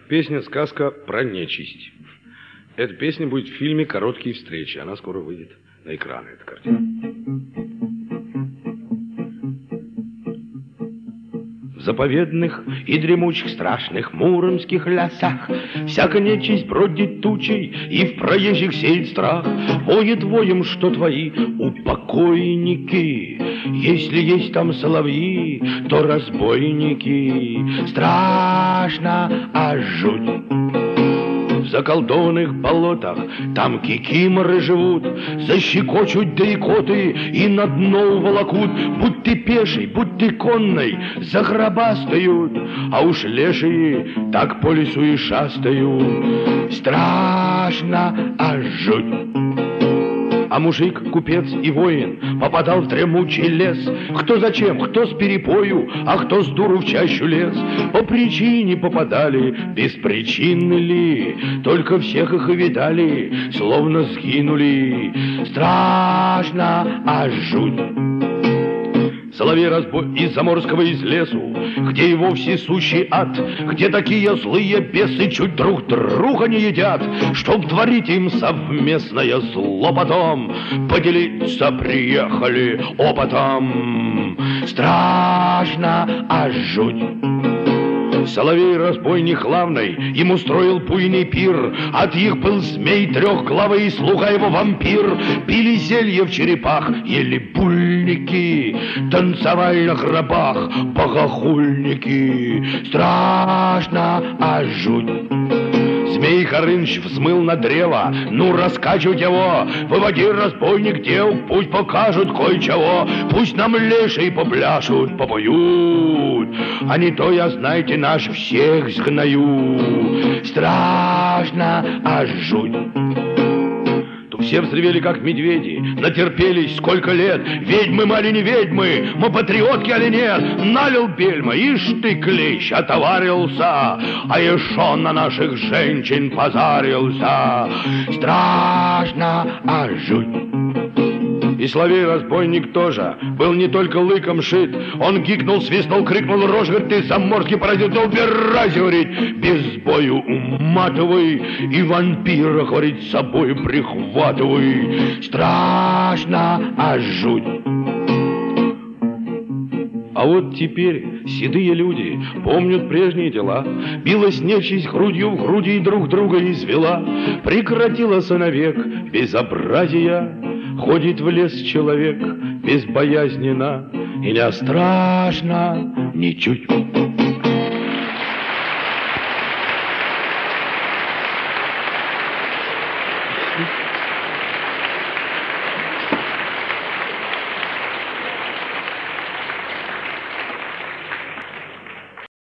Песня-сказка про нечисть. Эта песня будет в фильме «Короткие встречи». Она скоро выйдет на экраны, эта картина. В заповедных и дремучих страшных муромских лесах всяка нечисть бродит тучей и в проезжих сеет страх. Воет воем, что твои упокойники. Если есть там соловьи, то разбойники. Страшно, а жуть. В заколдованных болотах там кикиморы живут, защекочут да икоты и на дно уволокут. Будь ты пешей, будь ты конной, загробастают, а уж лешие так по лесу и шастают. Страшно, а жуть. А мужик, купец и воин попадал в дремучий лес. Кто зачем, кто с перепою, а кто с дуру в чащу лез. По причине попадали, без причины ли, только всех их и видали, словно сгинули. Страшно, а жуть. Соловей-разбой из заморского из лесу, где и вовсе сущий ад, где такие злые бесы чуть друг друга не едят, чтоб творить им совместное зло потом, поделиться приехали опытом. Страшно, а жуть. Соловей-разбойник главный им устроил буйный пир. От их был змей трехглавый, слуга его вампир. Пили зелье в черепах, ели бульники, танцевали на гробах богохульники. Страшно, а жуть. Змей Горыныч взмыл на древо, ну раскачивать его. Выводи, разбойник, дел, пусть покажут кое-чего. Пусть нам леший попляшут, попоют, а не то я, знаете, наш всех сгною. Страшно, а жуть. Все взревели, как медведи, натерпелись сколько лет. Ведьмы мы али не ведьмы, мы патриотки али нет. Налил бельма, ишь ты, клещ, отоварился, а еще на наших женщин позарился. Страшно, а жуть. И соловей-разбойник тоже был не только лыком шит. Он гикнул, свистнул, крикнул: рожь, говорит, ты заморский паразит, да убирайся, говорит, без бою уматывай, и вампира, говорит, с собой прихватывай. Страшно, а жуть. А вот теперь седые люди помнят прежние дела. Билась нечисть грудью в груди и друг друга извела. Прекратилось навек безобразия. Ходит в лес человек безбоязненно, и не страшно ничуть.